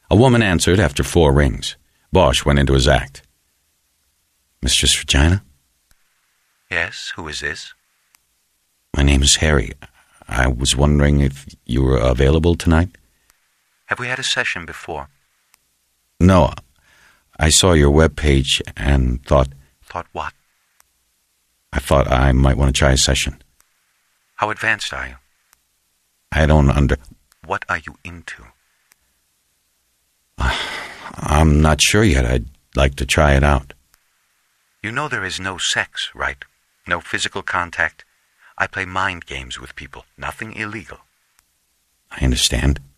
A woman answered after 4 rings. Bosch went into his act. Mistress Regina? Yes, who is this? My name is Harry. I was wondering if you were available tonight? Have we had a session before? No. I saw your webpage and thought... Thought what? I thought I might want to try a session. How advanced are you? I don't What are you into? I'm not sure yet. I'd like to try it out. You know there is no sex, right? No physical contact. I play mind games with people. Nothing illegal. I understand.